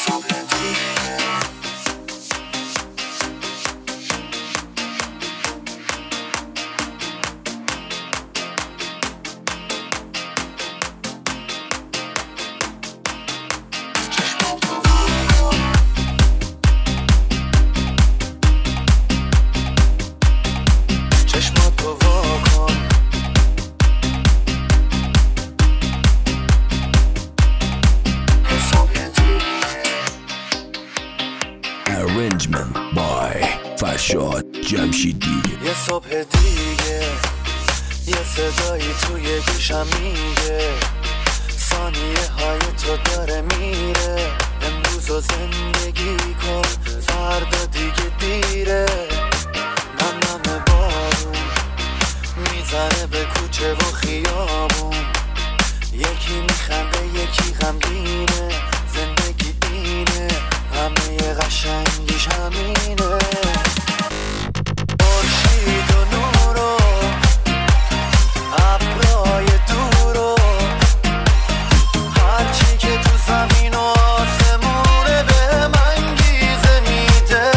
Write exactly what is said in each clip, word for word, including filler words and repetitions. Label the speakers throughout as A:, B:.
A: Arrangement by فرشاد جمشیدی.
B: یه صبح دیگه یه صدایی توی گوشم میگه ثانیه های تو داره میره، امروز رو زندگی کن فردا دیگه دیره. نم نم بارون میزنه به کوچه و خیابون، یکی میخنده یکی غمگینه، زندگی اینه همه قشنگیش همینه. خورشید و نور و ابرای دور و هرچی که تو زمین و آسمونه به من گیزه میده.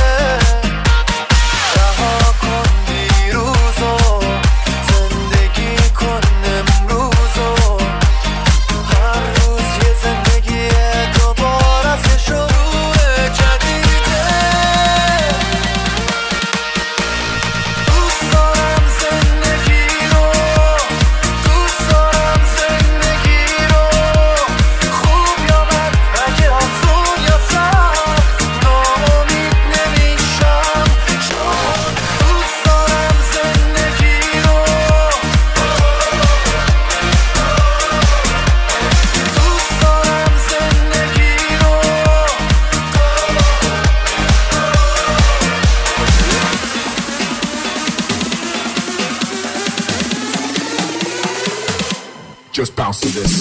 B: رها کن دیروز و زندگی کن امروز و هر روز یه زندگی دوباره از شروع جدیده. دوست دارم زندگی رو، دوست دارم زندگی رو، خوب یا بد، اگه آسون یا سخت ناامید نمیشم، چون دوست دارم زندگی رو، دوست دارم زندگی رو.
A: Just bounce to this.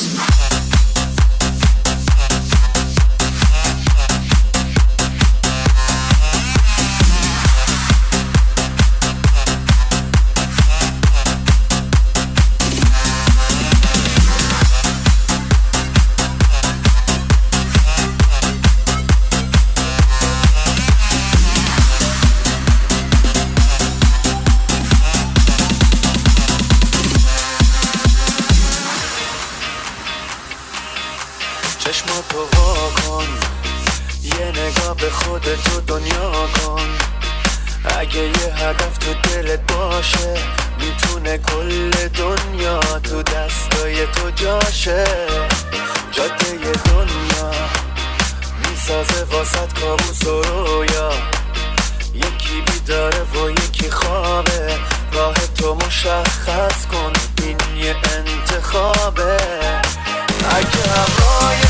B: چشماتو وا کن، یه نگاه به خودتو دنیا کن. اگه یه هدف تو دلت باشه میتونه کل دنیا تو دستای تو جاشه. جاده دنیا میسازه واسط کابوس و رویا، یکی بیداره و یکی خوابه، راه تو مشخص کن این یه انتخابه. اگه هوای